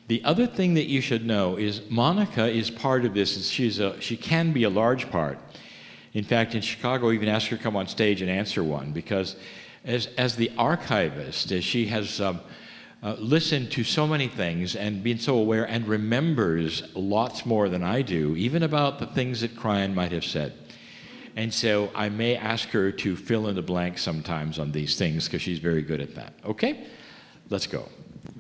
The other thing that you should know is Monica is part of this. She can be a large part. In fact, in Chicago, I even asked her to come on stage and answer one, because as the archivist, as she has listened to so many things and been so aware and remembers lots more than I do, even about the things that Kryon might have said. And so I may ask her to fill in the blanks sometimes on these things, because she's very good at that. Okay? Let's go.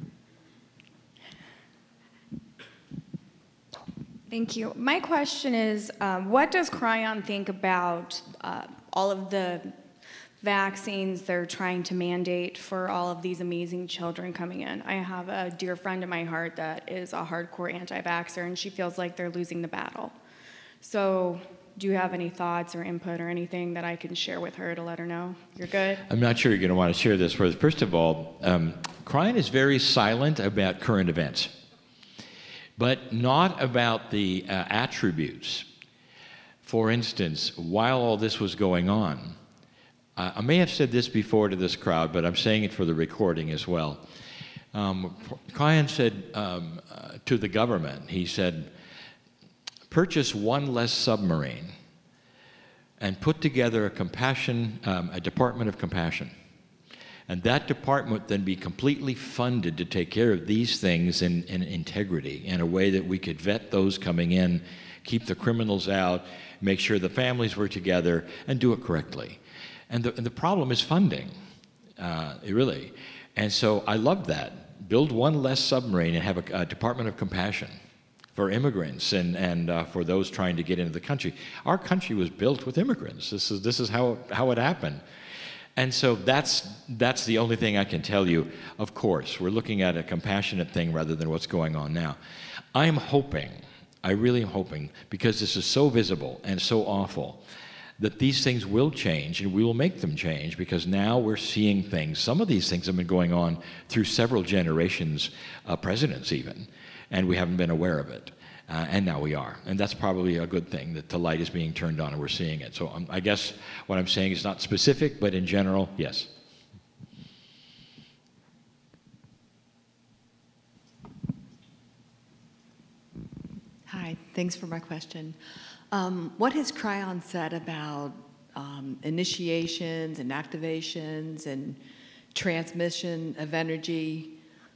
Thank you. My question is, what does Kryon think about all of the vaccines they're trying to mandate for all of these amazing children coming in? I have a dear friend in my heart that is a hardcore anti-vaxxer, and she feels like they're losing the battle. So do you have any thoughts or input or anything that I can share with her to let her know? You're good? I'm not sure you're going to want to share this. First of all, Kryon is very silent about current events, but not about the attributes. For instance, while all this was going on, I may have said this before to this crowd, but I'm saying it for the recording as well. Kryon said to the government, he said, purchase one less submarine and put together a Department of Compassion. And that department then be completely funded to take care of these things in integrity, in a way that we could vet those coming in, keep the criminals out, make sure the families were together, and do it correctly. And the problem is funding, really. And so I love that. Build one less submarine and have a Department of Compassion for immigrants and for those trying to get into the country. Our country was built with immigrants. This is how it happened. And so that's the only thing I can tell you. Of course, we're looking at a compassionate thing rather than what's going on now. I really am hoping, because this is so visible and so awful, that these things will change, and we will make them change, because now we're seeing things. Some of these things have been going on through several generations, presidents even, and we haven't been aware of it. And now we are. And that's probably a good thing, that the light is being turned on and we're seeing it. So I guess what I'm saying is not specific, but in general, yes. Hi, thanks for my question. What has Kryon said about initiations and activations and transmission of energy?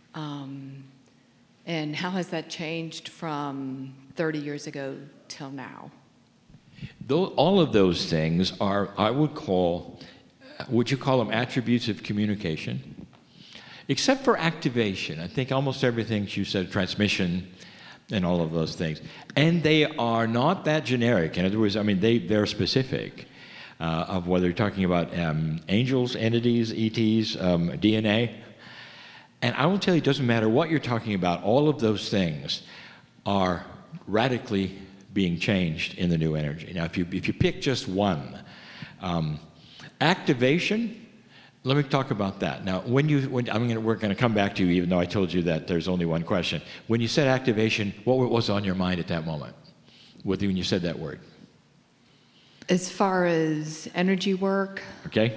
And how has that changed from 30 years ago till now? All of those things are, would you call them attributes of communication? Except for activation. I think almost everything you said, transmission and all of those things. And they are not that generic. In other words, I mean, they're specific of whether you're talking about angels, entities, ETs, DNA. And I will tell you, it doesn't matter what you're talking about, all of those things are radically being changed in the new energy. Now, if you pick just one, activation, let me talk about that. Now, we're going to come back to you, even though I told you that there's only one question. When you said activation, what was on your mind at that moment when you said that word? As far as energy work. Okay.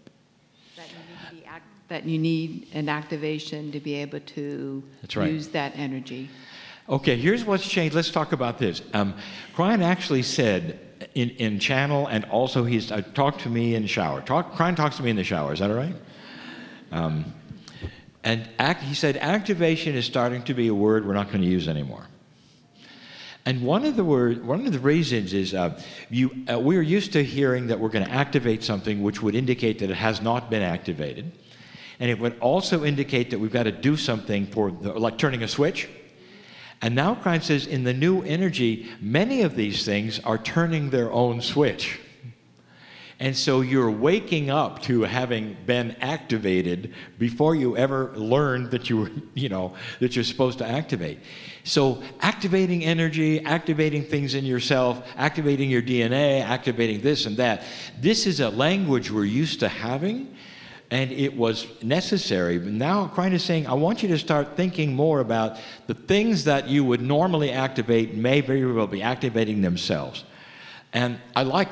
That you need an activation to be able to use that energy. Okay, here's what's changed. Let's talk about this. Kryon actually said in channel, and also he's talked to me in the shower. Kryon talks to me in the shower. Is that all right? He said activation is starting to be a word we're not going to use anymore. And one of the reasons is we're used to hearing that we're going to activate something which would indicate that it has not been activated. And it would also indicate that we've got to do something like turning a switch. And now Kryon says in the new energy, many of these things are turning their own switch. And so you're waking up to having been activated before you ever learned that that you're supposed to activate. So activating energy, activating things in yourself, activating your DNA, activating this and that. This is a language we're used to having. And it was necessary. But now Kryon is saying, I want you to start thinking more about the things that you would normally activate may very well be activating themselves. And I like that.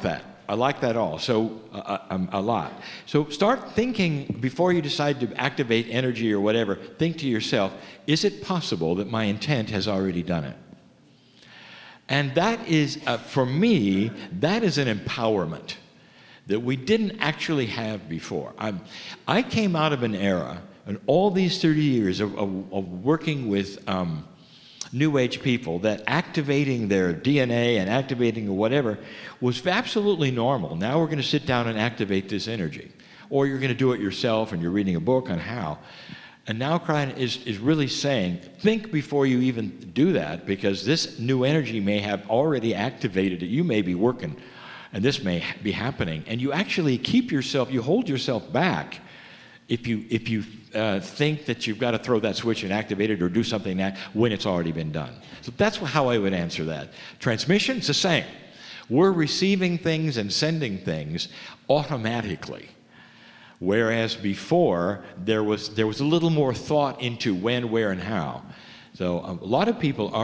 I like that all. So a lot. So start thinking before you decide to activate energy or whatever. Think to yourself, is it possible that my intent has already done it? And that is, for me, that is an empowerment that we didn't actually have before. I came out of an era, and all these 30 years of working with New Age people, that activating their DNA and activating whatever was absolutely normal. Now we're going to sit down and activate this energy. Or you're going to do it yourself, and you're reading a book on how. And now Kryon is really saying, think before you even do that, because this new energy may have already activated it. You may be working, and this may be happening. And you actually you hold yourself back if you think that you've got to throw that switch and activate it or do something when it's already been done. So that's how I would answer that. Transmission, it's the same. We're receiving things and sending things automatically. Whereas before, there was a little more thought into when, where, and how. So a lot of people are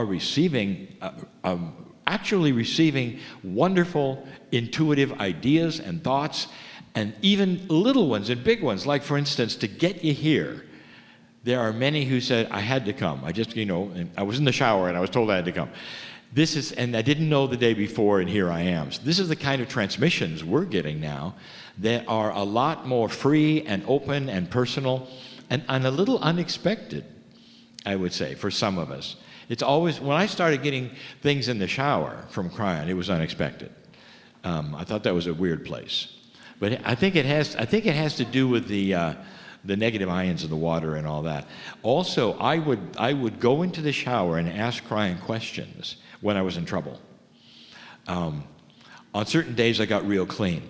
actually receiving wonderful, intuitive ideas and thoughts, and even little ones and big ones. Like, for instance, to get you here, there are many who said, I had to come. I was in the shower and I was told I had to come. And I didn't know the day before, and here I am. So this is the kind of transmissions we're getting now that are a lot more free and open and personal and a little unexpected, I would say, for some of us. It's always, when I started getting things in the shower from Kryon, it was unexpected. I thought that was a weird place. But I think it has to do with the negative ions in the water and all that. Also, I would go into the shower and ask Kryon questions when I was in trouble. On certain days, I got real clean.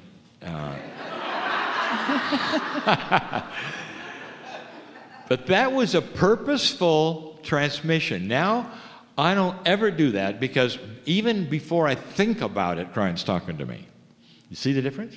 But that was a purposeful transmission. Now, I don't ever do that, because even before I think about it, Kryon's talking to me. You see the difference?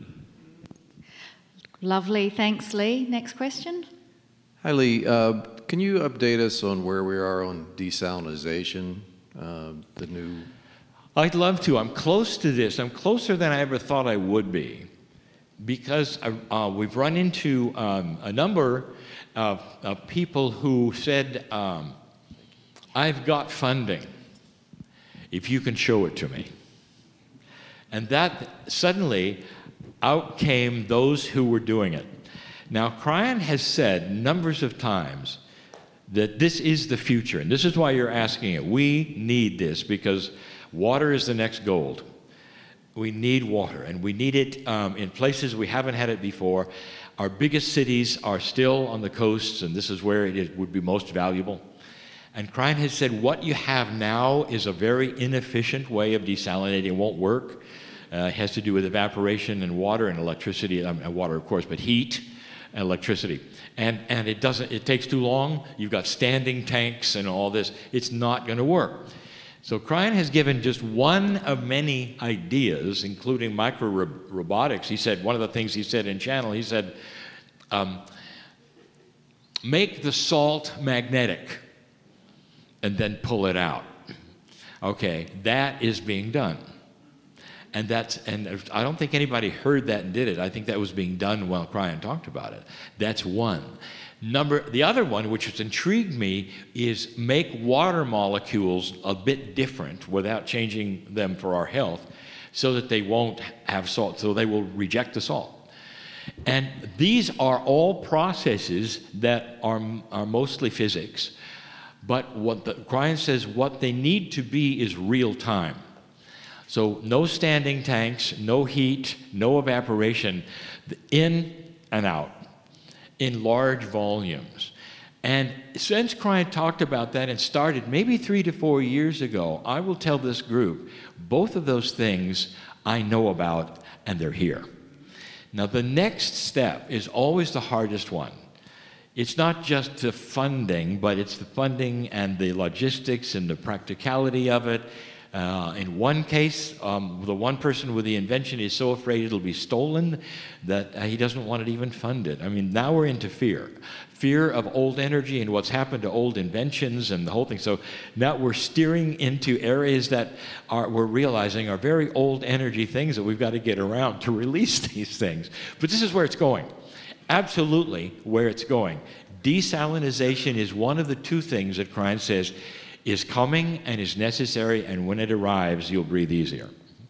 Lovely. Thanks, Lee. Next question. Hi, Lee. Can you update us on where we are on desalinization, the new... I'd love to. I'm close to this. I'm closer than I ever thought I would be, because we've run into a number of people who said, I've got funding, if you can show it to me. And that suddenly out came those who were doing it. Now, Kryon has said numbers of times that this is the future, and this is why you're asking it. We need this, because water is the next gold. We need water, and we need it in places we haven't had it before. Our biggest cities are still on the coasts, and this is where would be most valuable. And Kryon has said what you have now is a very inefficient way of desalinating. It won't work. It has to do with evaporation and water and electricity, water of course, but heat and electricity. And it takes too long. You've got standing tanks and all this. It's not going to work. So Kryon has given just one of many ideas, including micro-robotics. He said, one of the things he said in Channel, he said, make the salt magnetic and then pull it out. Okay, that is being done. And I don't think anybody heard that and did it. I think that was being done while Kryon talked about it. That's one. The other one, which has intrigued me, is make water molecules a bit different without changing them for our health, so that they won't have salt, so they will reject the salt. And these are all processes that are mostly physics, but what Kryon says what they need to be is real time. So no standing tanks, no heat, no evaporation, in and out, in large volumes. And since Kryon talked about that and started maybe 3 to 4 years ago, I will tell this group, both of those things I know about, and they're here. Now, the next step is always the hardest one. It's not just the funding, but it's the funding and the logistics and the practicality of it. In one case, the one person with the invention is so afraid it'll be stolen that he doesn't want it even funded. I mean, now we're into fear. Fear of old energy and what's happened to old inventions and the whole thing. So now we're steering into areas that we're realizing are very old energy things that we've got to get around to release these things. But this is where it's going. Absolutely where it's going. Desalinization is one of the two things that Krein says is coming and is necessary, and when it arrives, you'll breathe easier.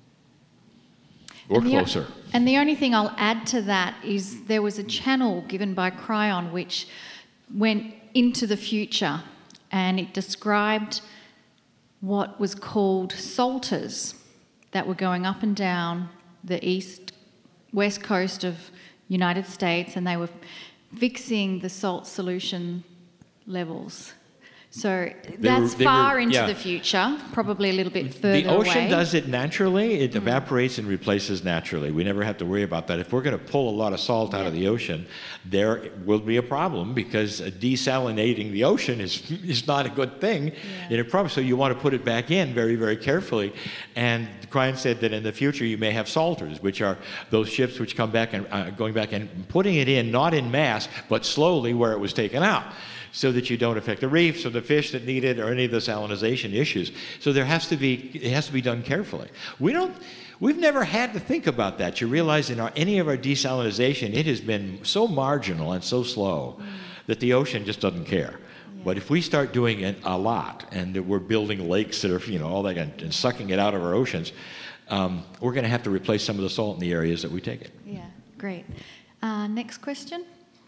Or closer. And the only thing I'll add to that is there was a channel given by Cryon which went into the future, and it described what was called salters that were going up and down the west coast of United States, and they were fixing the salt solution levels. So that's far into the future, probably a little bit further away. The ocean does it naturally. It evaporates and replaces naturally. We never have to worry about that. If we're going to pull a lot of salt out of the ocean, there will be a problem because desalinating the ocean is not a good thing. So you want to put it back in very, very carefully. And Krein said that in the future you may have salters, which are those ships which come back and going back and putting it in, not in mass, but slowly where it was taken out, so that you don't affect the reefs or the fish that need it or any of the salinization issues. So it has to be done carefully. We've never had to think about that. You realize in any of our desalinization, it has been so marginal and so slow that the ocean just doesn't care. But if we start doing it a lot, and we're building lakes that are, all that, and sucking it out of our oceans, we're going to have to replace some of the salt in the areas that we take it. Yeah, great. Next question.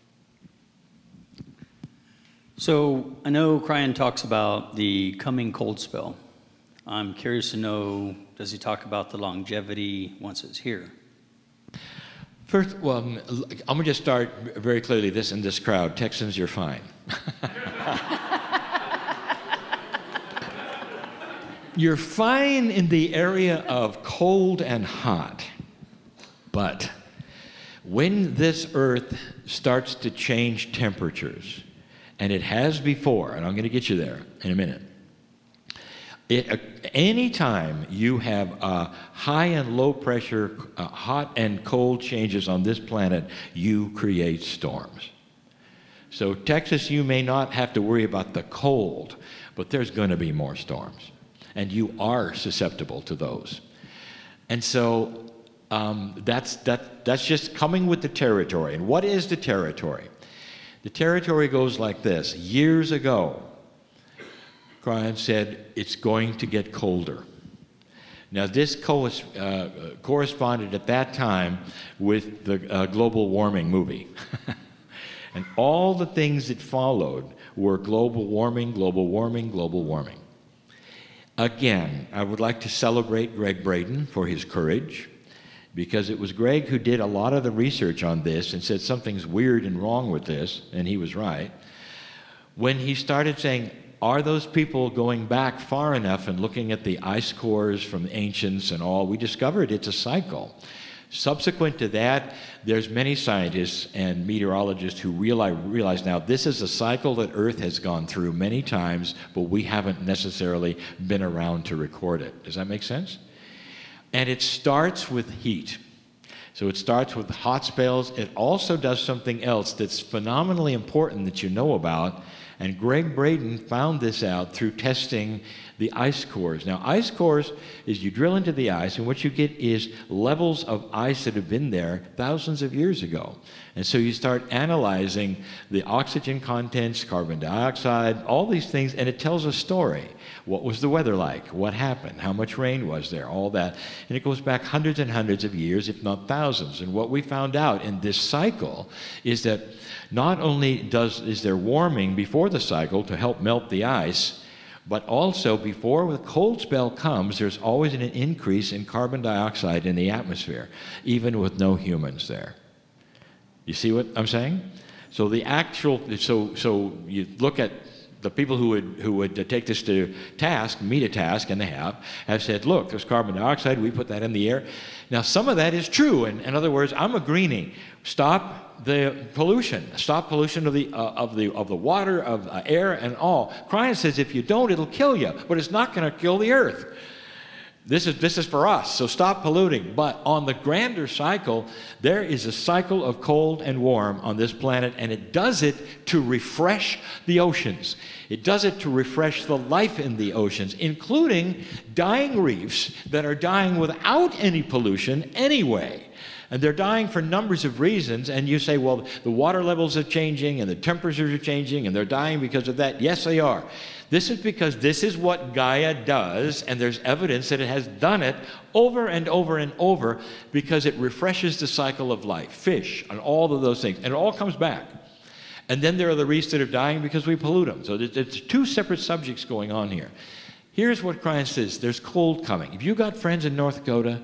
So I know Krein talks about the coming cold spell. I'm curious to know, does he talk about the longevity once it's here? First, well, I'm going to just start very clearly this in this crowd. Texans, you're fine. You're fine in the area of cold and hot. But when this earth starts to change temperatures, and it has before, and I'm going to get you there in a minute. Anytime you have high and low pressure, hot and cold changes on this planet, you create storms. So Texas, you may not have to worry about the cold, but there's going to be more storms. And you are susceptible to those. And so that's just coming with the territory. And what is the territory? The territory goes like this. Years ago, Krein said, it's going to get colder. Now, this corresponded at that time with the global warming movie. And all the things that followed were global warming, global warming, global warming. Again, I would like to celebrate Greg Braden for his courage, because it was Greg who did a lot of the research on this and said something's weird and wrong with this, and he was right. When he started saying, are those people going back far enough and looking at the ice cores from the ancients and all, we discovered it's a cycle. Subsequent to that, there's many scientists and meteorologists who realize now this is a cycle that Earth has gone through many times, but we haven't necessarily been around to record it. Does that make sense? And it starts with heat. So it starts with hot spells. It also does something else that's phenomenally important that you know about. And Greg Braden found this out through testing the ice cores. Now, ice cores is you drill into the ice, and what you get is levels of ice that have been there thousands of years ago. And so you start analyzing the oxygen contents, carbon dioxide, all these things, and it tells a story. What was the weather like? What happened? How much rain was there? All that. And it goes back hundreds and hundreds of years, if not thousands. And what we found out in this cycle is that not only is there warming before the cycle to help melt the ice, but also before the cold spell comes, there's always an increase in carbon dioxide in the atmosphere, even with no humans there. You see what I'm saying? So so you look at the people who would take this to task, meet a task, and they have said, look, there's carbon dioxide, we put that in the air. Now, some of that is true. In other words, I'm a greenie. Stop the pollution. Stop pollution of the water, of air, and all. Krein says if you don't, it'll kill you, but it's not going to kill the earth. This is for us, so stop polluting. But on the grander cycle, there is a cycle of cold and warm on this planet, and it does it to refresh the oceans. It does it to refresh the life in the oceans, including dying reefs that are dying without any pollution anyway. And they're dying for numbers of reasons, and you say, well, the water levels are changing and the temperatures are changing and they're dying because of that. Yes, they are. This is because this is what Gaia does, and there's evidence that it has done it over and over and over because it refreshes the cycle of life, fish, and all of those things, and it all comes back. And then there are the reefs that are dying because we pollute them. So it's two separate subjects going on here. Here's what Cryon says. There's cold coming. If you got friends in North Dakota,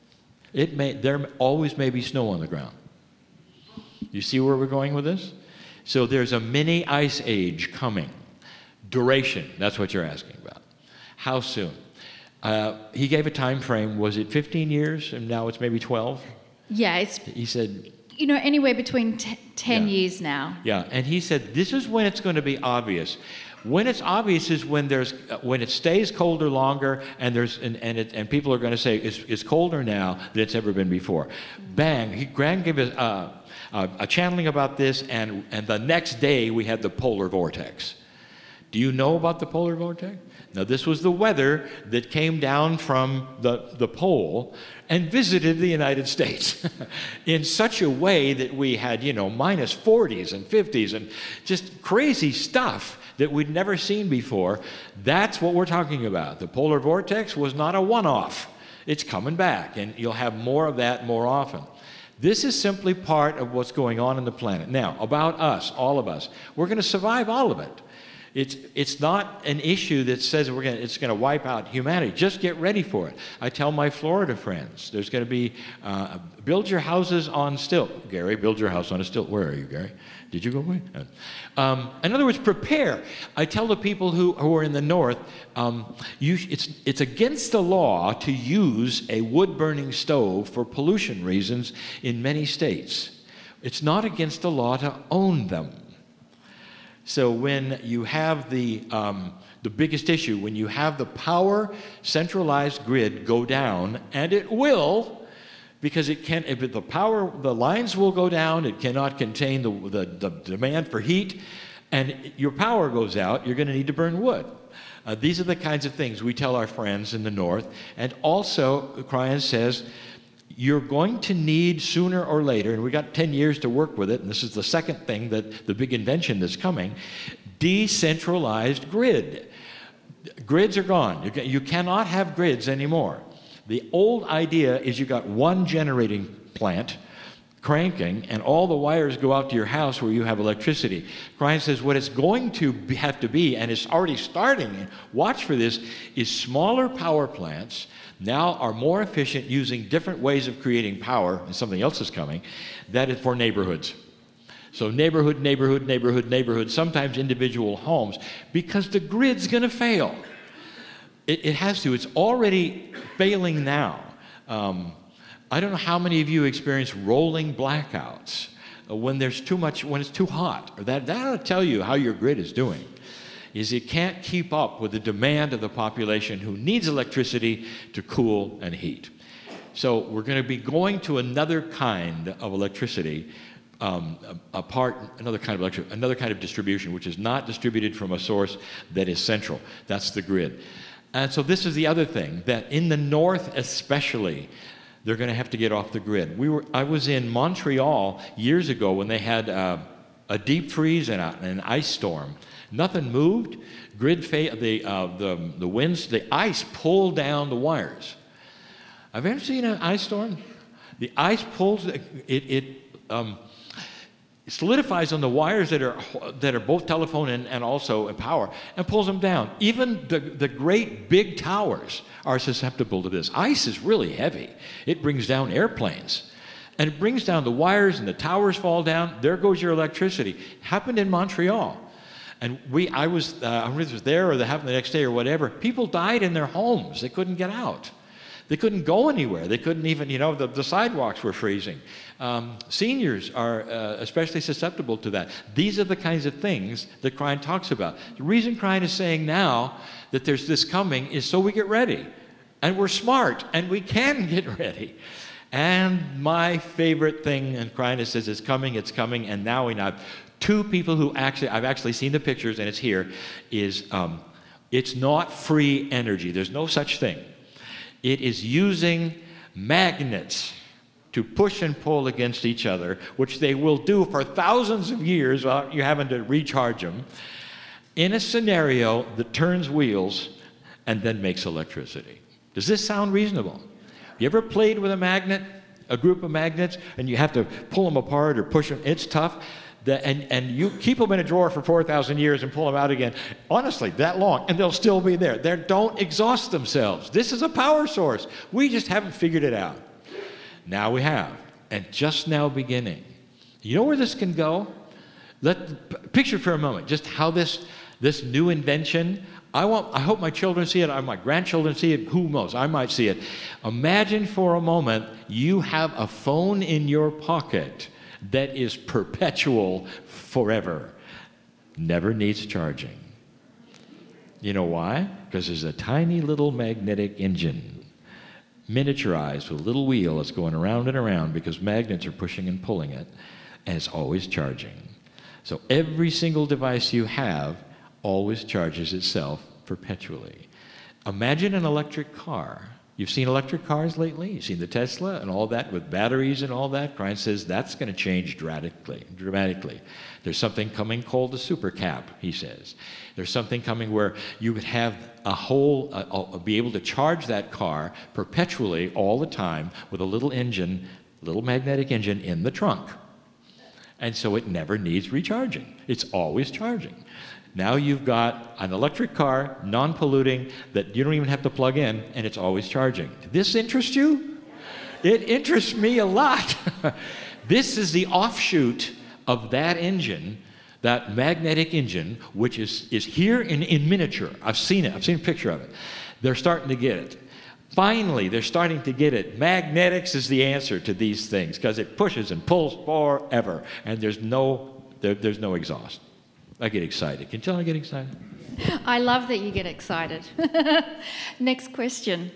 there always may be snow on the ground. You see where we're going with this? So there's a mini ice age coming. Duration, that's what you're asking about. How soon? He gave a time frame. Was it 15 years, and now it's maybe 12? Yeah, He said, anywhere between 10 Yeah. years now. yeah, and he said this is when it's going to be obvious. When it's obvious is when when it stays colder longer, and people are going to say it's colder now than it's ever been before. Bang! Grant gave a channeling about this, and the next day we had the polar vortex. Do you know about the polar vortex? Now, this was the weather that came down from the pole and visited the United States in such a way that we had, minus 40s and 50s and just crazy stuff that we'd never seen before. That's what we're talking about. The polar vortex was not a one-off. It's coming back, and you'll have more of that more often. This is simply part of what's going on in the planet. Now, about us, all of us, we're going to survive all of it. It's not an issue that says it's going to wipe out humanity. Just get ready for it. I tell my Florida friends, there's going to be, build your houses on stilt. Gary, build your house on a stilt. Where are you, Gary? Did you go away? In other words, prepare. I tell the people who are in the north, it's against the law to use a wood-burning stove for pollution reasons in many states. It's not against the law to own them. So when you have the biggest issue, when you have the power centralized grid go down, and it will, because it can't, if the lines will go down, it cannot contain the demand for heat, and your power goes out, you're going to need to burn wood. These are the kinds of things we tell our friends in the north. And also, Cryon says, you're going to need sooner or later, and we got 10 years to work with it, and this is the second thing, the big invention that's coming, decentralized grid. Grids are gone. You cannot have grids anymore. The old idea is you got one generating plant cranking, and all the wires go out to your house where you have electricity. Cryon says what it's going to have to be, and it's already starting, watch for this, is smaller power plants now are more efficient using different ways of creating power, and something else is coming, that is for neighborhoods. So neighborhood, sometimes individual homes, because the grid's going to fail. It has to. It's already failing now. I don't know how many of you experience rolling blackouts when there's too much, when it's too hot. Or that'll tell you how your grid is doing. Is it can't keep up with the demand of the population who needs electricity to cool and heat. So we're going to be going to another kind of electricity, another kind of distribution, which is not distributed from a source that is central. That's the grid. And so this is the other thing, that in the north especially, they're going to have to get off the grid. I was in Montreal years ago when they had a deep freeze and an ice storm. Nothing moved. The winds, the ice pulled down the wires. Have you ever seen an ice storm? The ice pulls it solidifies on the wires that are both telephone and also power, and pulls them down. Even the great big towers are susceptible to this. Ice is really heavy. It brings down airplanes. And it brings down the wires, and the towers fall down. There goes your electricity. Happened in Montreal. And I was there, or that happened the next day or whatever. People died in their homes. They couldn't get out. They couldn't go anywhere. They couldn't even, the sidewalks were freezing. Seniors are especially susceptible to that. These are the kinds of things that Cryon talks about. The reason Cryon is saying now that there's this coming is so we get ready. And we're smart, and we can get ready. And my favorite thing, and Krina says it's coming, and now we have two people who I've actually seen the pictures, and it's here, is it's not free energy. There's no such thing. It is using magnets to push and pull against each other, which they will do for thousands of years while you're having to recharge them, in a scenario that turns wheels and then makes electricity. Does this sound reasonable? You ever played with a magnet, a group of magnets, and you have to pull them apart or push them? It's tough. And you keep them in a drawer for 4,000 years and pull them out again, honestly, that long, and they'll still be there. They don't exhaust themselves. This is a power source. We just haven't figured it out. Now we have, and just now beginning. You know where this can go? Picture for a moment just how this new invention, I hope my children see it, my grandchildren see it, who knows, I might see it. Imagine for a moment you have a phone in your pocket that is perpetual forever, never needs charging. You know why? Because there's a tiny little magnetic engine, miniaturized with a little wheel that's going around and around because magnets are pushing and pulling it, and it's always charging. So every single device you have always charges itself perpetually. Imagine an electric car. You've seen electric cars lately? You've seen the Tesla and all that with batteries and all that? Krine says that's going to change dramatically. There's something coming called the super cap, he says. There's something coming where you could have be able to charge that car perpetually all the time with a little engine, little magnetic engine in the trunk. And so it never needs recharging. It's always charging. Now you've got an electric car, non-polluting, that you don't even have to plug in, and it's always charging. Does this interest you? It interests me a lot. This is the offshoot of that engine, that magnetic engine, which is here in miniature. I've seen it. I've seen a picture of it. They're starting to get it. Finally, they're starting to get it. Magnetics is the answer to these things because it pushes and pulls forever, and there's no exhaust. I get excited. Can you tell I get excited? I love that you get excited. Next question.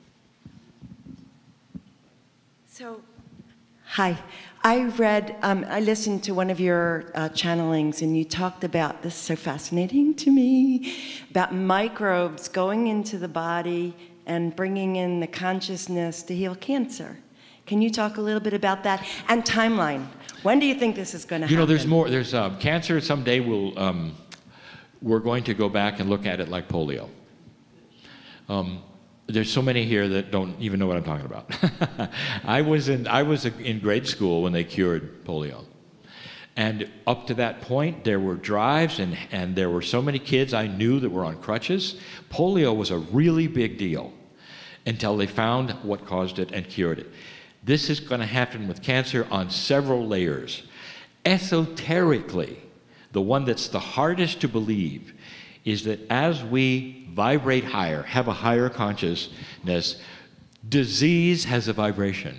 So, hi. I listened to one of your channelings, and you talked about, this is so fascinating to me, about microbes going into the body and bringing in the consciousness to heal cancer. Can you talk a little bit about that? And timeline. When do you think this is going to happen? You know, there's more. There's cancer. Someday we're going to go back and look at it like polio. There's so many here that don't even know what I'm talking about. I was in grade school when they cured polio. And up to that point, there were drives, and there were so many kids I knew that were on crutches. Polio was a really big deal until they found what caused it and cured it. This is going to happen with cancer on several layers. Esoterically, the one that's the hardest to believe is that as we vibrate higher, have a higher consciousness, disease has a vibration.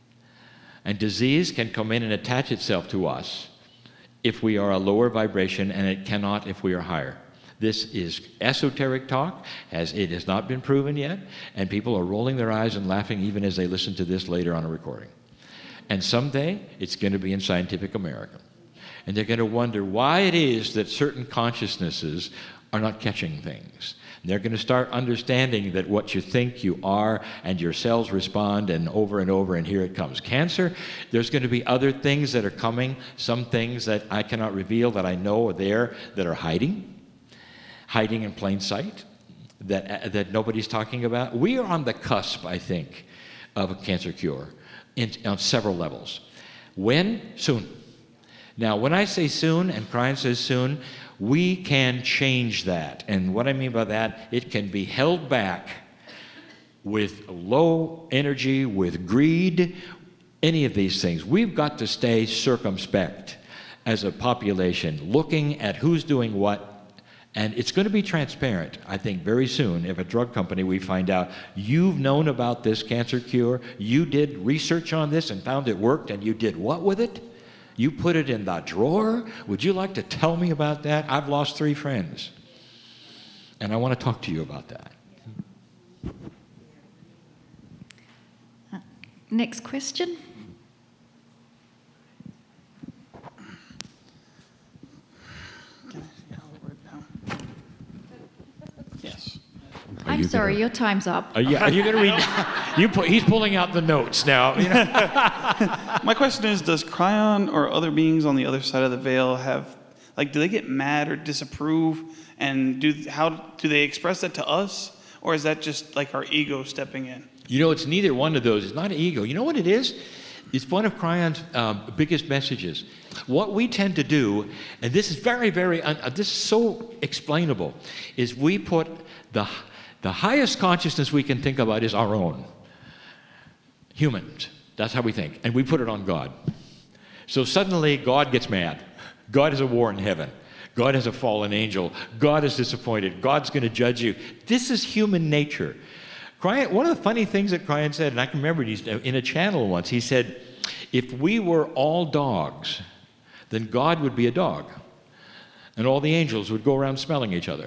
And disease can come in and attach itself to us if we are a lower vibration, and it cannot if we are higher. This is esoteric talk, as it has not been proven yet, and people are rolling their eyes and laughing even as they listen to this later on a recording. And someday, it's going to be in Scientific American. And they're going to wonder why it is that certain consciousnesses are not catching things. And they're going to start understanding that what you think you are, and your cells respond, and over, and here it comes. Cancer, there's going to be other things that are coming, some things that I cannot reveal that I know are there that are hiding in plain sight, that nobody's talking about. We are on the cusp, I think, of a cancer cure on several levels. When? Soon. Now, when I say soon, and Krine says soon, we can change that. And what I mean by that, it can be held back with low energy, with greed, any of these things. We've got to stay circumspect as a population, looking at who's doing what. And it's going to be transparent, I think, very soon. If a drug company, we find out, you've known about this cancer cure, you did research on this and found it worked, and you did what with it? You put it in the drawer? Would you like to tell me about that? I've lost 3 friends, and I want to talk to you about that. Next question. Yes. I'm sorry, your time's up. Are you going to read? He's pulling out the notes now. You know? My question is, does Cryon or other beings on the other side of the veil have, like, do they get mad or disapprove? And how do they express that to us? Or is that just like our ego stepping in? You know, it's neither one of those. It's not ego. You know what it is? It's one of Cryon's biggest messages. What we tend to do, and this is very, this is so explainable, is we put the highest consciousness we can think about is our own. Humans. That's how we think. And we put it on God. So suddenly God gets mad. God has a war in heaven. God has a fallen angel. God is disappointed. God's going to judge you. This is human nature. Cryon, one of the funny things that Cryon said, and I can remember it in a channel once, he said, if we were all dogs, then God would be a dog. And all the angels would go around smelling each other.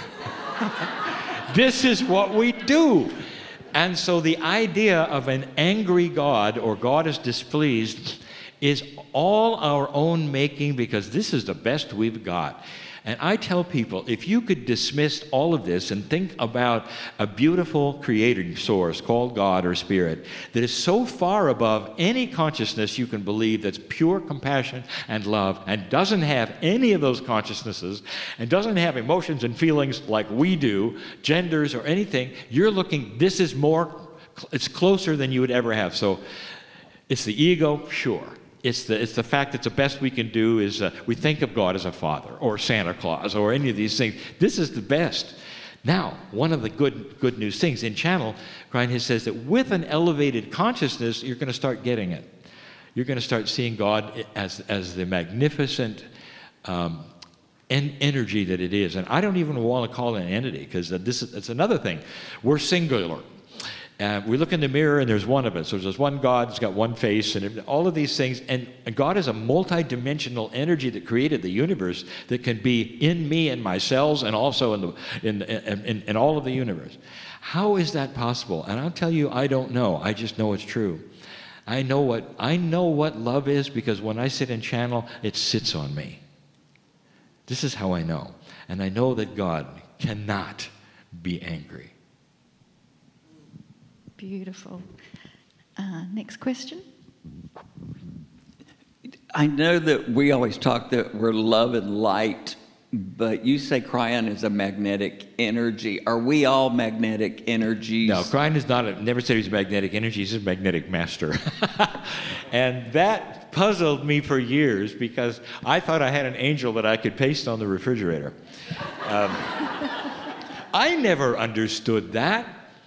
This is what we do. And so the idea of an angry God or God is displeased is all our own making, because this is the best we've got. And I tell people, if you could dismiss all of this and think about a beautiful creating source called God or Spirit that is so far above any consciousness you can believe, that's pure compassion and love and doesn't have any of those consciousnesses and doesn't have emotions and feelings like we do, genders or anything, you're looking, this is more, it's closer than you would ever have. So it's the ego, sure. It's the fact that the best we can do is we think of God as a father or Santa Claus or any of these things. This is the best. Now, one of the good news things in Channel, Cryon says that with an elevated consciousness, you're going to start getting it. You're going to start seeing God as the magnificent energy that it is. And I don't even want to call it an entity, because it's another thing. We're singular. We look in the mirror and there's one of us. So there's one God, he's got one face, and all of these things. And God is a multi-dimensional energy that created the universe that can be in me and my cells and also in all of the universe. How is that possible? And I'll tell you, I don't know. I just know it's true. I know what love is, because when I sit in Channel, it sits on me. This is how I know. And I know that God cannot be angry. Beautiful. Next question. I know that we always talk that we're love and light, but you say Cryon is a magnetic energy. Are we all magnetic energies? No, Cryon is not. Never said he's a magnetic energy. He's a magnetic master. And that puzzled me for years, because I thought I had an angel that I could paste on the refrigerator. I never understood that.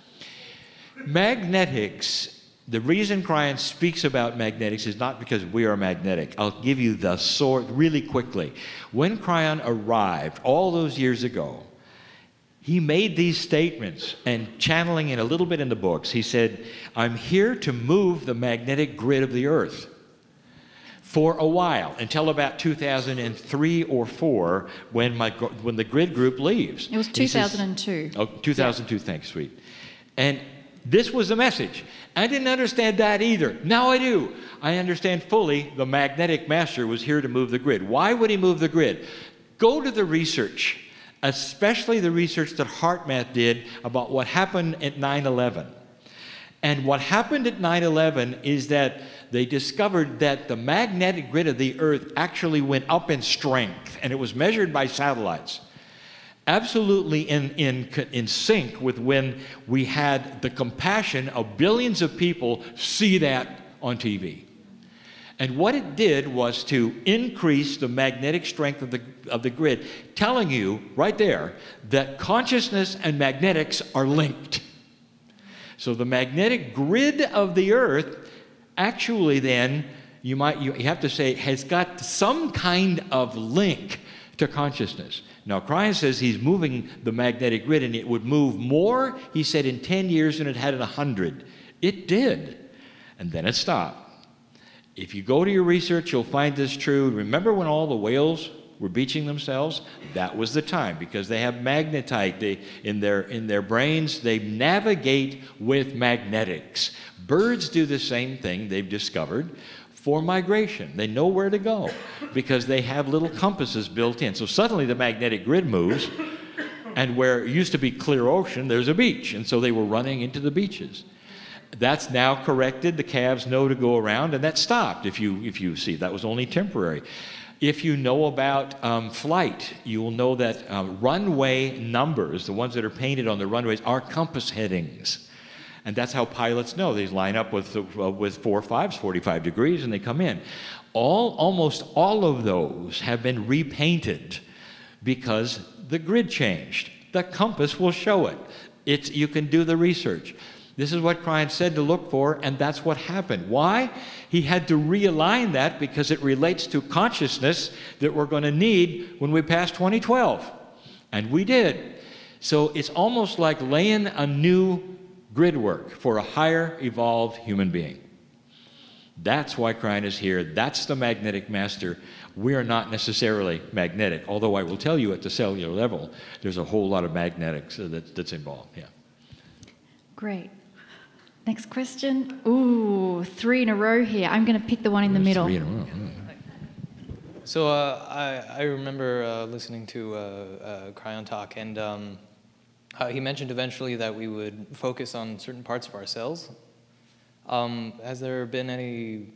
Magnetics, the reason Cryon speaks about magnetics is not because we are magnetic. I'll give you the source really quickly. When Cryon arrived all those years ago, he made these statements, and channeling it a little bit in the books, he said, I'm here to move the magnetic grid of the earth. For a while, until about 2003 or 4, when the grid group leaves. It was 2002. 2002, yeah. Thanks, sweet. And this was the message. I didn't understand that either. Now I do. I understand fully the magnetic master was here to move the grid. Why would he move the grid? Go to the research, especially the research that HeartMath did about what happened at 9/11. And what happened at 9/11 is that they discovered that the magnetic grid of the Earth actually went up in strength, and it was measured by satellites. Absolutely in sync with when we had the compassion of billions of people see that on TV. And what it did was to increase the magnetic strength of the grid, telling you right there that consciousness and magnetics are linked. So the magnetic grid of the Earth actually then, you have to say, has got some kind of link to consciousness. Now, Cryon says he's moving the magnetic grid, and it would move more, he said, in 10 years than it had in 100. It did. And then it stopped. If you go to your research, you'll find this true. Remember when all the whales were beaching themselves, that was the time, because they have magnetite. In their brains, they navigate with magnetics. Birds do the same thing, they've discovered, for migration. They know where to go because they have little compasses built in. So suddenly the magnetic grid moves, and where it used to be clear ocean, there's a beach. And so they were running into the beaches. That's now corrected. The calves know to go around, and that stopped. If you see, that was only temporary. If you know about flight, you will know that runway numbers, the ones that are painted on the runways, are compass headings. And that's how pilots know. They line up with 4-5s, 45 degrees, and they come in. Almost all of those have been repainted because the grid changed. The compass will show it. You can do the research. This is what Cryan said to look for, and that's what happened. Why? He had to realign that because it relates to consciousness that we're going to need when we pass 2012. And we did. So it's almost like laying a new grid work for a higher evolved human being. That's why Cryan is here. That's the magnetic master. We are not necessarily magnetic, although I will tell you at the cellular level, there's a whole lot of magnetics that's involved. Yeah. Great. Next question. Ooh, 3 in a row here. I'm going to pick the one in the middle. 3 in a row. So I remember listening to Cryan talk, and he mentioned eventually that we would focus on certain parts of our cells. Has there been any,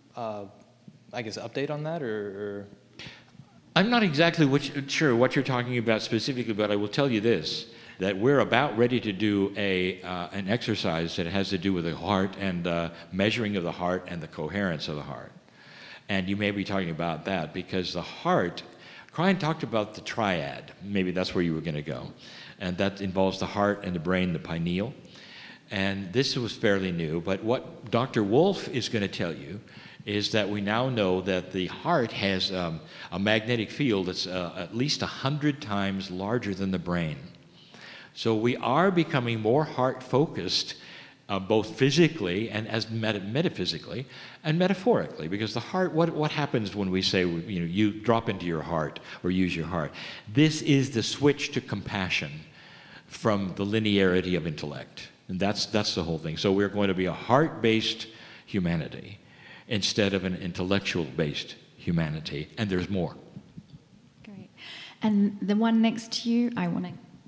update on that, or? I'm not exactly sure what you're talking about specifically, but I will tell you this, that we're about ready to do an exercise that has to do with the heart and measuring of the heart and the coherence of the heart. And you may be talking about that because the heart, Cryan talked about the triad. Maybe that's where you were going to go. And that involves the heart and the brain, the pineal. And this was fairly new, but what Dr. Wolf is going to tell you is that we now know that the heart has a magnetic field that's at least 100 times larger than the brain. So we are becoming more heart-focused, both physically and as metaphysically and metaphorically, because the heart, what happens when we say, you drop into your heart or use your heart? This is the switch to compassion from the linearity of intellect. And that's the whole thing. So we're going to be a heart-based humanity instead of an intellectual-based humanity. And there's more. Great. And the one next to you, I want to...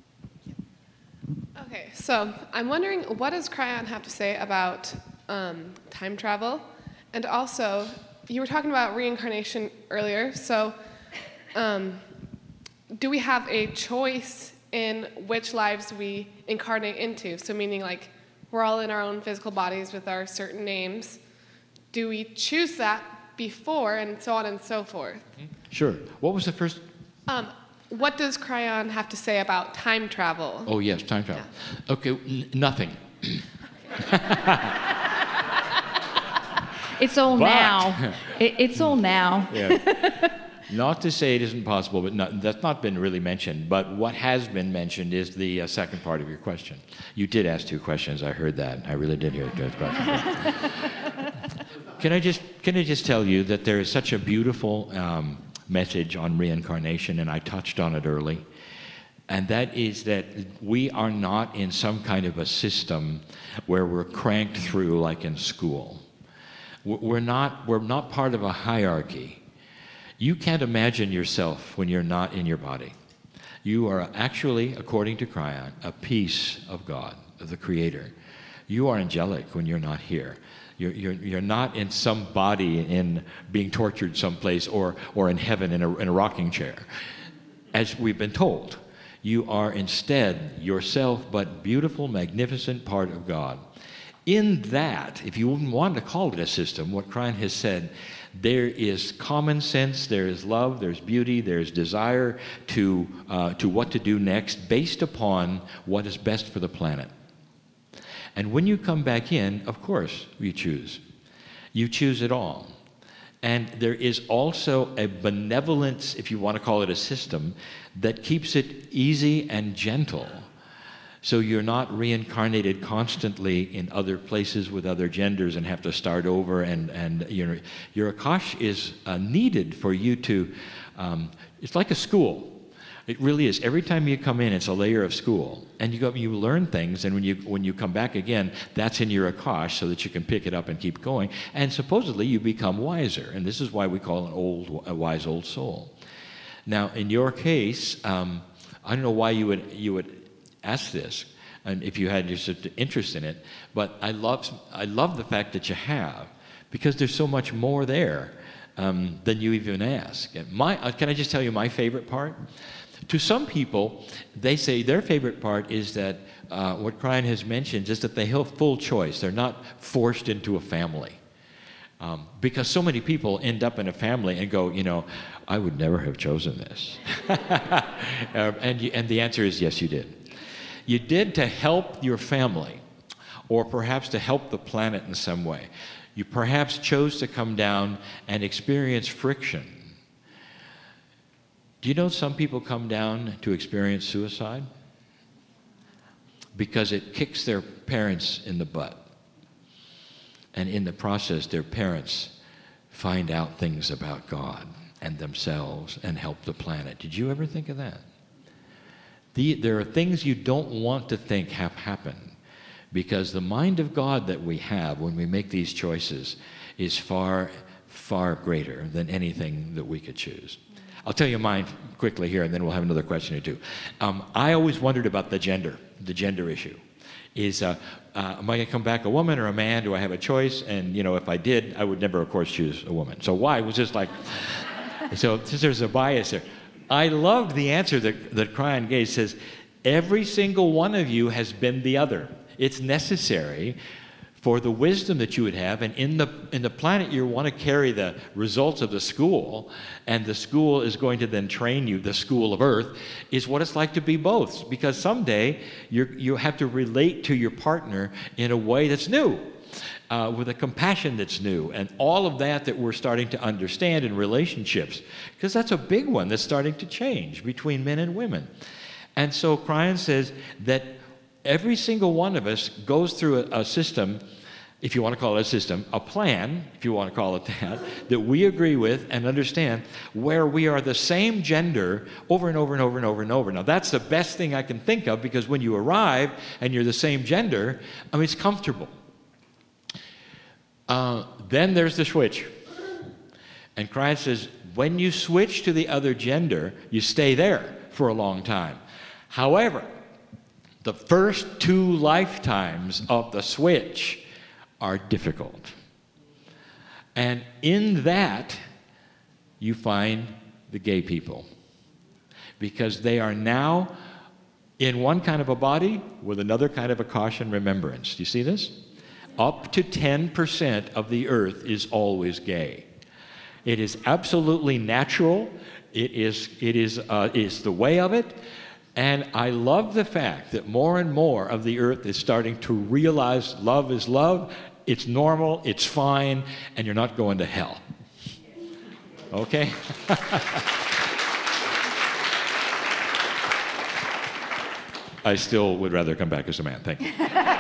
Okay, so I'm wondering, what does Cryan have to say about time travel? And also, you were talking about reincarnation earlier, so do we have a choice in which lives we incarnate into? So meaning, like, we're all in our own physical bodies with our certain names. Do we choose that before, and so on and so forth? Sure. What was the first? What does Cryan have to say about time travel? Oh, yes, time travel. Yeah. Okay, nothing. It's all now. It's all now. Yeah. Not to say it isn't possible, but that's not been really mentioned. But what has been mentioned is the second part of your question. You did ask 2 questions. I heard that. I really did hear 2 questions. Can I just tell you that there is such a beautiful message on reincarnation, and I touched on it early, and that is that we are not in some kind of a system where we're cranked through like in school. We're not part of a hierarchy. You can't imagine yourself when you're not in your body. You are actually, according to Cryan, a piece of God, of the Creator. You are angelic when you're not here. You're not in some body in being tortured someplace or in heaven in a rocking chair, as we've been told. You are instead yourself, but beautiful, magnificent part of God. In that, if you wouldn't want to call it a system, what Cryan has said, there is common sense, there is love, there's beauty, there's desire to what to do next based upon what is best for the planet. And when you come back in, of course, you choose. You choose it all. And there is also a benevolence, if you want to call it a system, that keeps it easy and gentle. So you're not reincarnated constantly in other places with other genders and have to start over. And your Akash is needed for you to It's like a school. It really is. Every time you come in, it's a layer of school, and you learn things. And when you come back again, that's in your akash, so that you can pick it up and keep going. And supposedly, you become wiser. And this is why we call a wise old soul. Now, in your case, I don't know why you would ask this, and if you had just an interest in it. But I love the fact that you have, because there's so much more there than you even ask. And can I just tell you my favorite part? To some people, they say their favorite part is that what Kryon has mentioned is that they have full choice. They're not forced into a family. Because so many people end up in a family and go, I would never have chosen this. And the answer is yes, you did. You did to help your family, or perhaps to help the planet in some way. You perhaps chose to come down and experience friction. Do you know some people come down to experience suicide? Because it kicks their parents in the butt. And in the process, their parents find out things about God and themselves and help the planet. Did you ever think of that? There are things you don't want to think have happened, because the mind of God that we have when we make these choices is far, far greater than anything that we could choose. I'll tell you mine quickly here, and then we'll have another question or two. I always wondered about the gender issue. Am I going to come back a woman or a man? Do I have a choice? And, if I did, I would never, of course, choose a woman. So why? It was just like, so since there's a bias there. I loved the answer that Kryon gave. It says, every single one of you has been the other. It's necessary for the wisdom that you would have, and in the planet you want to carry the results of the school, and the school is going to then train you, the school of earth, is what it's like to be both, because someday you have to relate to your partner in a way that's new, with a compassion that's new, and all of that we're starting to understand in relationships, because that's a big one that's starting to change between men and women. And so Kryon says that every single one of us goes through a system, if you want to call it a system, a plan, if you want to call it that we agree with and understand, where we are the same gender over and over and over and over and over. Now, that's the best thing I can think of, because when you arrive and you're the same gender, it's comfortable. Then there's the switch. And Kryon says, when you switch to the other gender, you stay there for a long time. However, the first 2 lifetimes of the switch are difficult. And in that, you find the gay people. Because they are now in one kind of a body with another kind of a caution remembrance. Do you see this? Up to 10% of the earth is always gay. It is absolutely natural. It is the way of it. And I love the fact that more and more of the earth is starting to realize love is love, it's normal, it's fine, and you're not going to hell. Okay? I still would rather come back as a man. Thank you.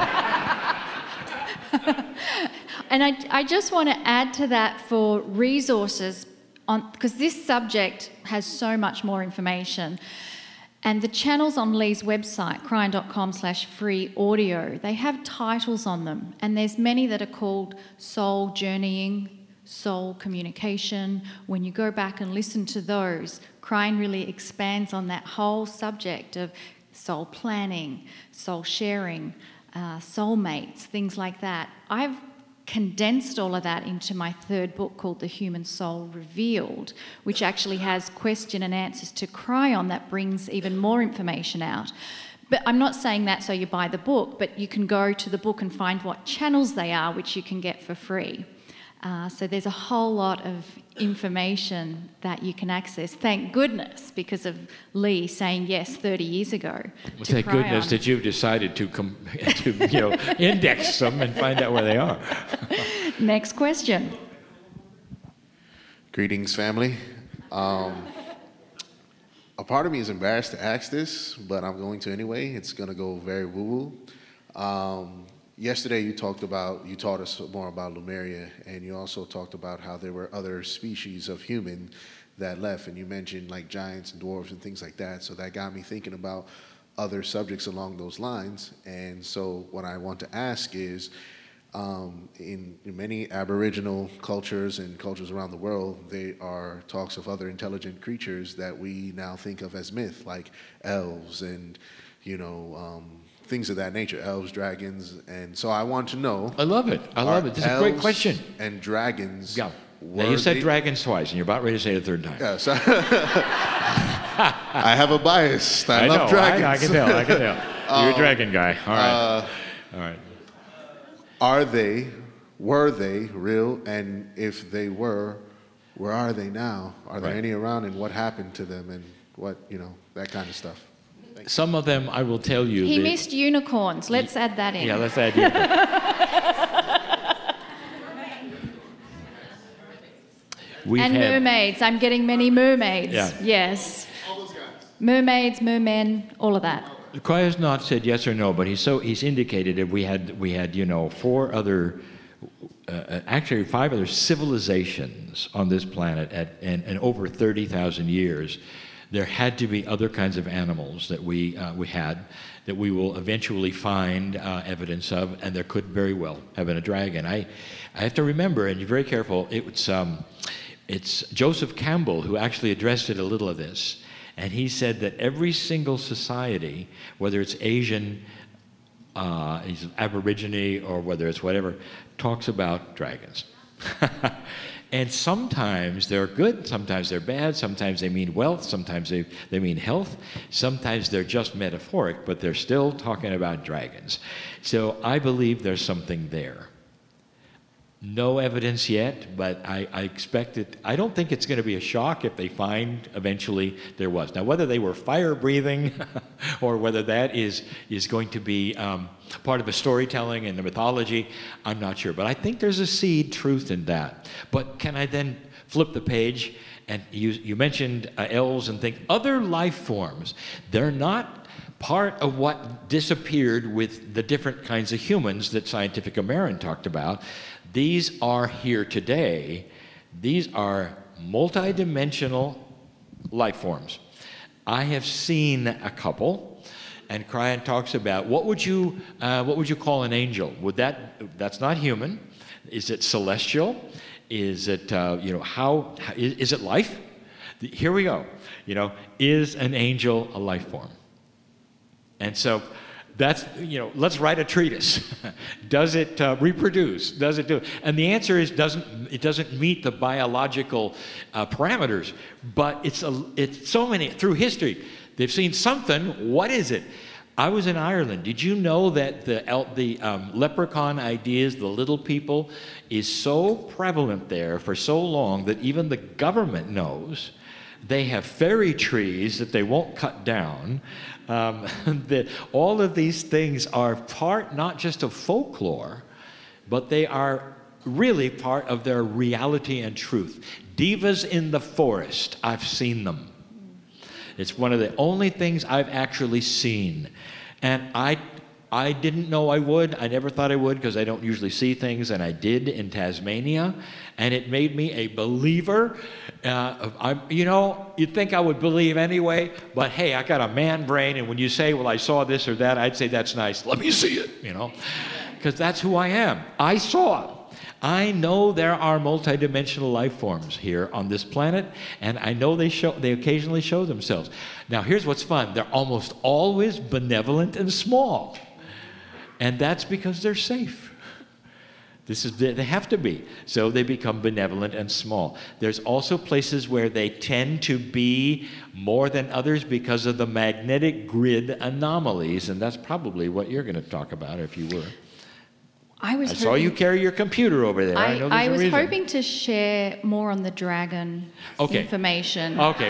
And I just want to add to that for resources, because this subject has so much more information. And the channels on Lee's website, kryon.com/free audio, they have titles on them. And there's many that are called Soul Journeying, Soul Communication. When you go back and listen to those, Kryon really expands on that whole subject of soul planning, soul sharing, soulmates, things like that. I've condensed all of that into my 3rd book called The Human Soul Revealed, which actually has question and answers to Kryon that brings even more information out. But I'm not saying that so you buy the book, but you can go to the book and find what channels they are, which you can get for free. So there's a whole lot of information that you can access. Thank goodness, because of Lee saying yes 30 years ago. Well, thank goodness that you've decided to index them and find out where they are. Next question. Greetings, family. A part of me is embarrassed to ask this, but I'm going to anyway. It's going to go very woo-woo. Yesterday you taught us more about Lemuria, and you also talked about how there were other species of human that left. And you mentioned like giants and dwarves and things like that. So that got me thinking about other subjects along those lines. And so what I want to ask is, in many Aboriginal cultures and cultures around the world, there are talks of other intelligent creatures that we now think of as myth, like elves and, things of that nature, elves, dragons. And so I want to know. I love it. This is a great question. And dragons. Yeah. Now you said dragons twice, and you're about ready to say it a third time. Yes. I have a bias. I love dragons. I can tell. You're a dragon guy. All right. Were they real? And if they were, where are they now? Are there any around, and what happened to them, and what, that kind of stuff? Thanks. Some of them, I will tell you. He missed unicorns. Let's add that in. Yeah, let's add unicorns. Mermaids. I'm getting many mermaids. Yeah. Yes. All those guys. Mermaids, mermen, all of that. Cry has not said yes or no, but he's indicated that we had 5 other civilizations on this planet and over 30,000 years. There had to be other kinds of animals that we had that we will eventually find evidence of, and there could very well have been a dragon. I have to remember, and you're very careful. It's Joseph Campbell who actually addressed it a little of this. And he said that every single society, whether it's Asian, Aborigine, or whether it's whatever, talks about dragons. And sometimes they're good, sometimes they're bad, sometimes they mean wealth, sometimes they mean health, sometimes they're just metaphoric, but they're still talking about dragons. So I believe there's something there. No evidence yet, but I expect it. I don't think it's going to be a shock if they find eventually there was. Now, whether they were fire-breathing or whether that is going to be part of the storytelling and the mythology, I'm not sure. But I think there's a seed truth in that. But can I then flip the page? And you mentioned elves and things. Other life forms, they're not part of what disappeared with the different kinds of humans that Scientific American talked about. These are here today. These are multidimensional life forms. I have seen a couple, and Cryan talks about what would you call an angel? That's not human? Is it celestial? Is it is it life? Here we go. Is an angel a life form? And so that's, let's write a treatise. Does it reproduce? Does it do it? And the answer is it doesn't meet the biological parameters, but it's so many, through history, they've seen something. What is it? I was in Ireland. Did you know that the leprechaun ideas, the little people, is so prevalent there for so long that even the government knows? They have fairy trees that they won't cut down. All of these things are part not just of folklore, but they are really part of their reality and truth. Divas in the forest, I've seen them. It's one of the only things I've actually seen. And I didn't know I would. I never thought I would because I don't usually see things, and I did in Tasmania. And it made me a believer. You'd think I would believe anyway, but hey, I got a man brain, and when you say, well, I saw this or that, I'd say, that's nice. Let me see it, because that's who I am. I saw it. I know there are multidimensional life forms here on this planet, and I know they occasionally show themselves. Now, here's what's fun. They're almost always benevolent and small, and that's because they're safe. They have to be. So they become benevolent and small. There's also places where they tend to be more than others because of the magnetic grid anomalies, and that's probably what you're going to talk about if you were. I saw you carry your computer over there. I was hoping to share more on the dragon information. Okay.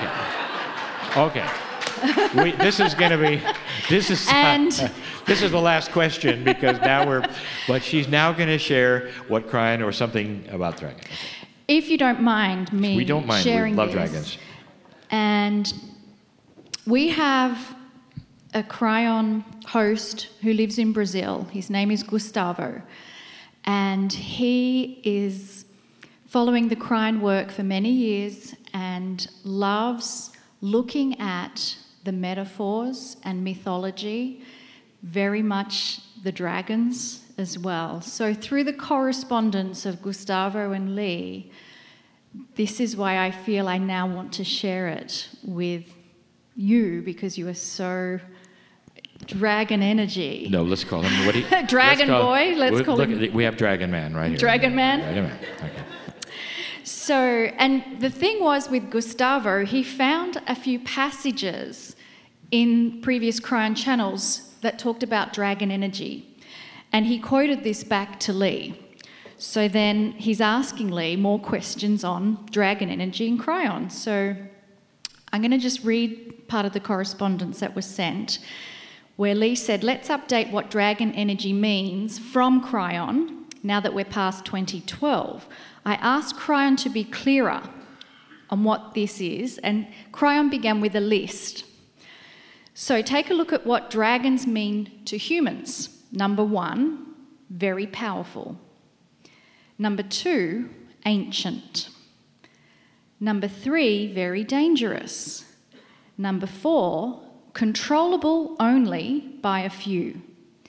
This is going to be. This is the last question because but she's now going to share what Cryan or something about dragons. If you don't mind me, we don't mind. Sharing We love this. dragons. And we have a Cryan host who lives in Brazil. His name is Gustavo, and he is following the Cryan work for many years. and loves looking at the metaphors and mythology, very much the dragons as well. So through the correspondence of Gustavo and Lee, this is why I feel I now want to share it with you, because you are so dragon energy. No, let's call him. What do you, Dragon Boy, let's call look, him. We have Dragon Man right here. Dragon Man? Dragon Man, okay. So, and the thing was with Gustavo, he found a few passages in previous Cryon channels that talked about dragon energy. And he quoted this back to Lee. So then he's asking Lee more questions on dragon energy in Cryon. So I'm going to just read part of the correspondence that was sent, where Lee said, let's update what dragon energy means from Cryon now that we're past 2012. I asked Cryon to be clearer on what this is, and Cryon began with a list. So take a look at what dragons mean to humans. Number 1, very powerful. Number 2, ancient. Number 3, very dangerous. Number 4, controllable only by a few.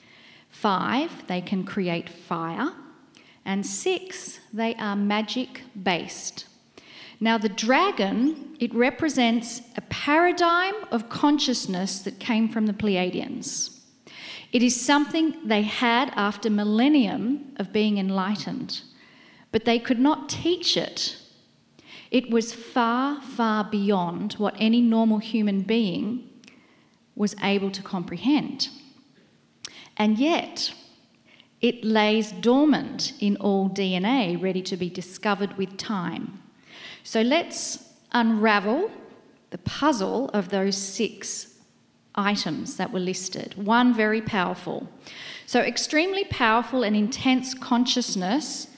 5, they can create fire. And 6, they are magic-based. Now, the dragon, it represents a paradigm of consciousness that came from the Pleiadians. It is something they had after millennium of being enlightened, but they could not teach it. It was far, far beyond what any normal human being was able to comprehend. And yet, it lays dormant in all DNA, ready to be discovered with time. So let's unravel the puzzle of those 6 items that were listed. 1, very powerful. So extremely powerful and intense consciousness,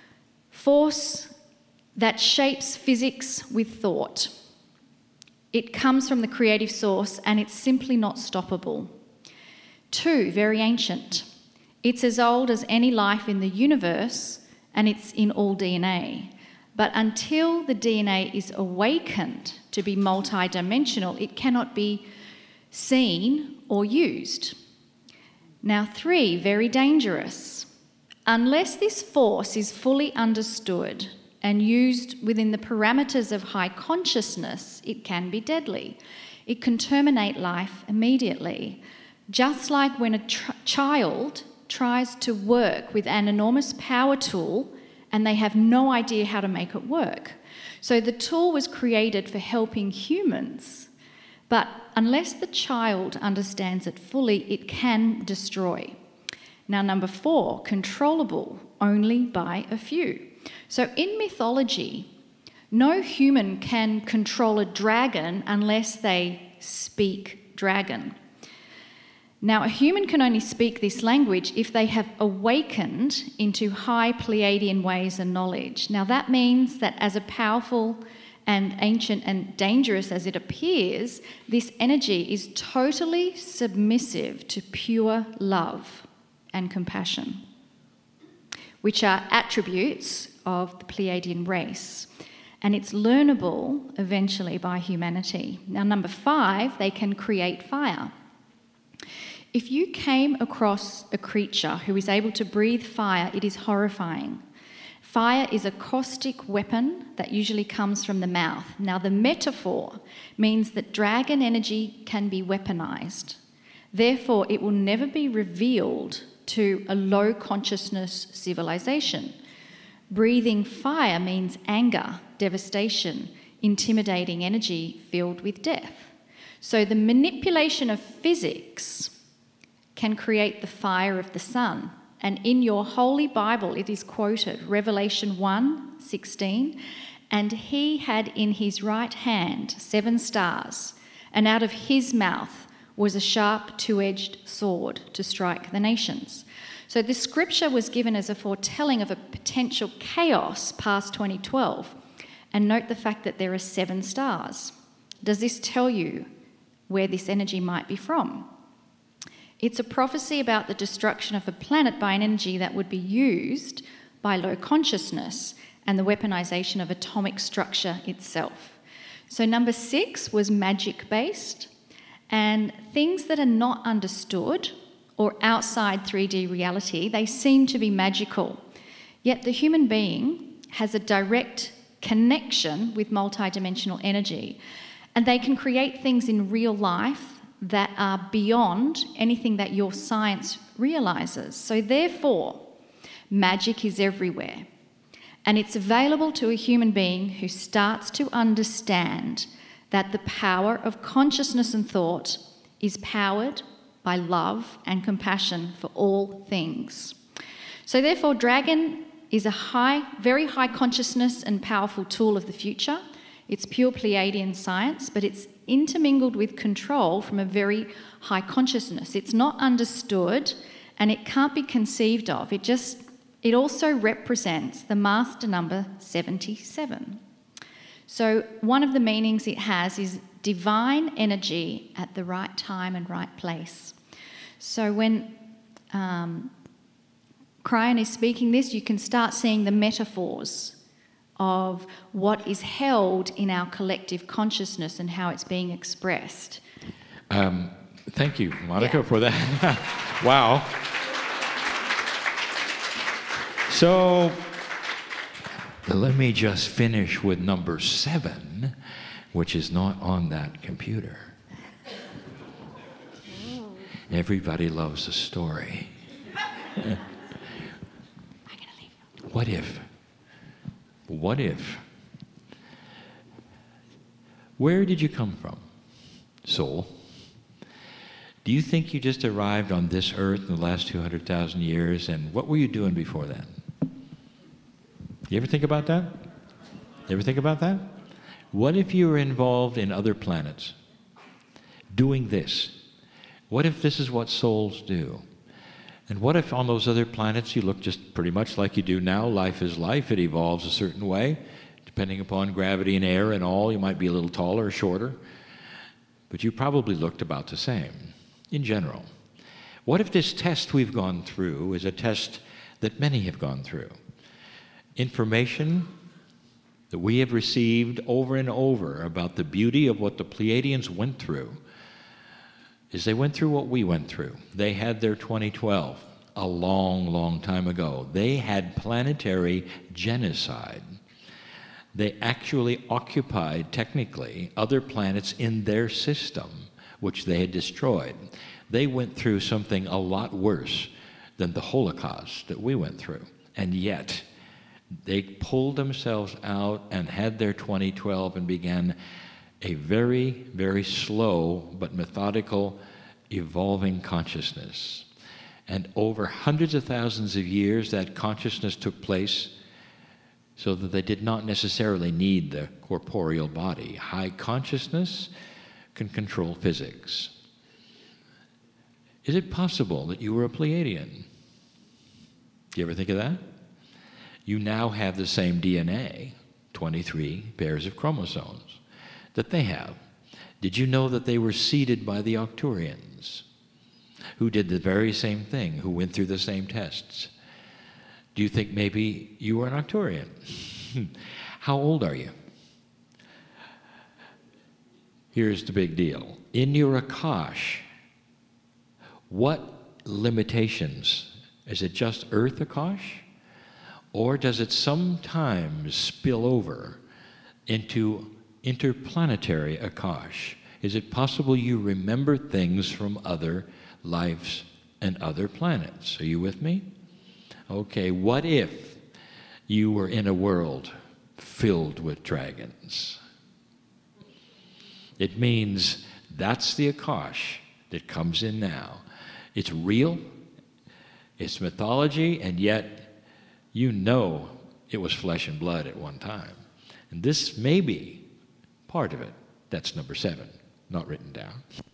force that shapes physics with thought. It comes from the creative source and it's simply not stoppable. 2, very ancient. It's as old as any life in the universe and it's in all DNA. But until the DNA is awakened to be multidimensional, it cannot be seen or used. Now 3, very dangerous. Unless this force is fully understood and used within the parameters of high consciousness, it can be deadly. It can terminate life immediately. Just like when a child tries to work with an enormous power tool and they have no idea how to make it work. So the tool was created for helping humans, but unless the child understands it fully, it can destroy. Now, number 4, controllable only by a few. So in mythology, no human can control a dragon unless they speak dragon. Now, a human can only speak this language if they have awakened into high Pleiadian ways and knowledge. Now, that means that as a powerful and ancient and dangerous as it appears, this energy is totally submissive to pure love and compassion, which are attributes of the Pleiadian race. And it's learnable eventually by humanity. Now, number 5, they can create fire. If you came across a creature who is able to breathe fire, it is horrifying. Fire is a caustic weapon that usually comes from the mouth. Now, the metaphor means that dragon energy can be weaponized. Therefore, it will never be revealed to a low consciousness civilization. Breathing fire means anger, devastation, intimidating energy filled with death. So the manipulation of physics can create the fire of the sun. And in your Holy Bible, it is quoted, Revelation 1:16, and he had in his right hand 7 stars, and out of his mouth was a sharp 2-edged sword to strike the nations. So this scripture was given as a foretelling of a potential chaos past 2012. And note the fact that there are 7 stars. Does this tell you where this energy might be from? It's a prophecy about the destruction of a planet by an energy that would be used by low consciousness and the weaponization of atomic structure itself. So number 6 was magic-based, and things that are not understood or outside 3D reality, they seem to be magical. Yet the human being has a direct connection with multidimensional energy, and they can create things in real life that are beyond anything that your science realizes. So therefore, magic is everywhere. And it's available to a human being who starts to understand that the power of consciousness and thought is powered by love and compassion for all things. So therefore, Dragon is a very high consciousness and powerful tool of the future. It's pure Pleiadian science, but it's intermingled with control from a very high consciousness. It's not understood and it can't be conceived of. It also represents the master number 77. So one of the meanings it has is divine energy at the right time and right place. So when Kryon is speaking this, you can start seeing the metaphors of what is held in our collective consciousness and how it's being expressed. Thank you, Monica, for that. Wow. So let me just finish with number 7, which is not on that computer. Everybody loves a story. What if? Where did you come from, soul? Do you think you just arrived on this earth in the last 200,000 years, and what were you doing before that? You ever think about that? What if you were involved in other planets, doing this? What if this is what souls do? And what if on those other planets you look just pretty much like you do now? Life is life. It evolves a certain way. Depending upon gravity and air and all, you might be a little taller or shorter. But you probably looked about the same, in general. What if this test we've gone through is a test that many have gone through? Information that we have received over and over about the beauty of what the Pleiadians went through is they went through what we went through. They had their 2012 a long, long time ago. They had planetary genocide. They actually occupied, technically, other planets in their system, which they had destroyed. They went through something a lot worse than the Holocaust that we went through. And yet, they pulled themselves out and had their 2012 and began a very, very slow but methodical evolving consciousness. And over hundreds of thousands of years, that consciousness took place so that they did not necessarily need the corporeal body. High consciousness can control physics. Is it possible that you were a Pleiadian? Do you ever think of that? You now have the same DNA, 23 pairs of chromosomes, that they have. Did you know that they were seeded by the Arcturians, who did the very same thing, who went through the same tests? Do you think maybe you were an Arcturian? How old are you? Here's the big deal. In your Akash, what limitations? Is it just Earth Akash? Or does it sometimes spill over into interplanetary Akash? Is it possible you remember things from other lives and other planets? Are you with me? Okay, what if you were in a world filled with dragons? It means that's the Akash that comes in now. It's real, it's mythology, and yet you know it was flesh and blood at one time. And this may be part of it. That's number 7, not written down.